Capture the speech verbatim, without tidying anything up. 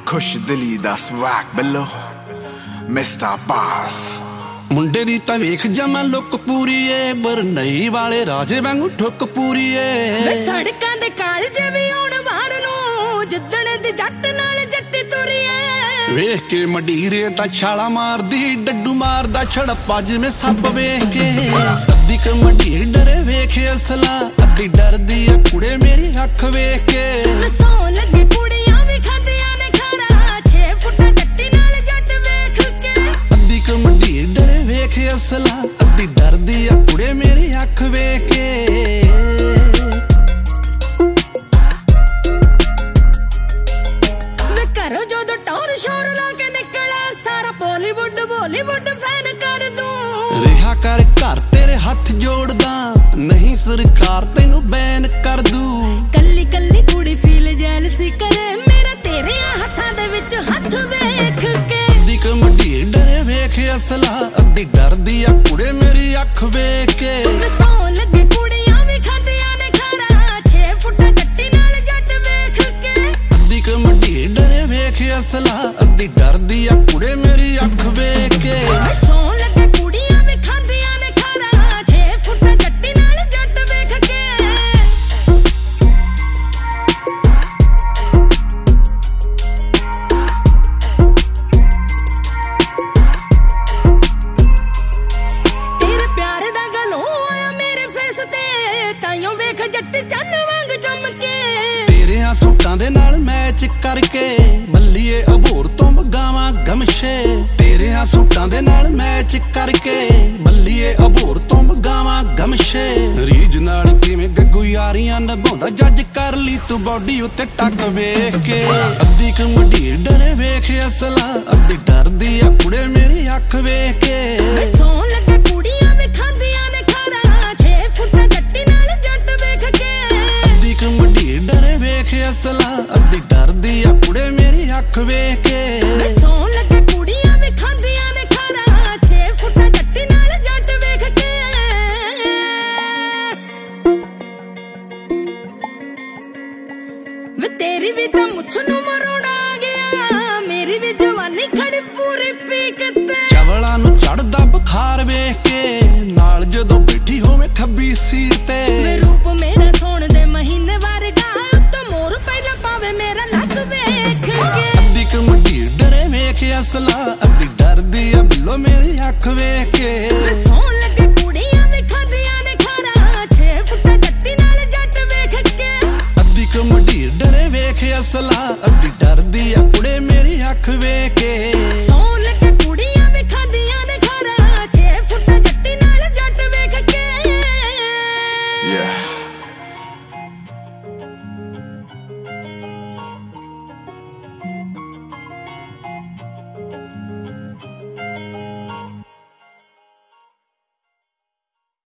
खुश दिली दा स्वैग बिलो मिस्टर बास मुंडे दी तां वेख जमा लुक पूरी ए बरनई वाले राजे वांगू ठुक पूरी ए वे सड़कां दे कालजे वी आउण बाहर नूं जिद्दण दी जट नाल जट्टी तुरी ए वेख के मडीरे तां छाला मारदी डड्डू मारदा छड़प्पा जिवें सप वेख के अद्धी क मडीर डरे वेख असला अद्धी डरदी आ कुड़े मेरी अख वेख के सौ लगे कुड़ियां वी खांदियां ने खारा छे फुट जट्टी नाल जट वेख के अद्धी क मडीर डरे वेख असला अद्धी डरदी आ कुड़े मेरी अख वेख के वे करो जो दो टौर शोर ला के निकला सारा बॉलीवुड बॉलीवुड फैन कर दूं रिहा कर घर तेरे हथ जोड़दा नहीं सरकार तैनू बैन कर दू कल्ली कल्ली कुड़ी फील जैलसी करे मेरा तेरे हत्थां दे विच हत्थ वेख के अद्धी क मडीर डरे वेख असला अद्धी डरदी आ कुड़े मेरी अख वेख के सौ लगे कुड़ियां वी खांदियां ने खारा छे फुट जट्टी नाल जट वेख के अद्धी क मडीर डरे वेख असला अद्धी डरदी आ कुड़े मेरी अख वेख के सौ लगे कुड़ियां वी खांदियां ने खारा छे फुट जट्टी नाल जट वेख के तेरे प्यार दा गलों आया मेरे फेस ते ताइयों वेख जट चन्न वांग चमके तेरे आ सूटां दे नाल मैच करके बल्लीए अबोर तो मगावां गमशे तेरे आ सूटां दे नाल मैच करके बल्लीए अबोर तो मगावां गमशे रीज नाल किवें गग्गू यारियां निभाउंदा जज कर ली तू बॉडी उत्ते टक वेख के अद्धी क मडीर डरे वेख असला अद्धी डरदी आ कुड़े मेरी अख वेख के सौ लगे कुड़ियां वी खांदियां ने खारा छे फुट जट्टी नाल जट वेख के अद्धी क मडीर डरे वेख असला अद्धी डरदी आ कुड़े मेरी अख वेख के सौ लगे कुड़ियां वी खांदियां ने खारा छे फुट जट्टी नाल जट वेख के वे तेरी भी तां मुछ नूं मरोड़ा आ गया मेरी भी जवानी खड़ी पूरी पीक ते चवला नू चढ़दा बुखार वेख के नाल जदों बैठी होवे खब्बी सीट ते वे रूप मेरा सोण दे महीने वर्गा उत्तों मोर पहला पावे मेरा लक वेख के अद्धी क मडीर डरे वेख असला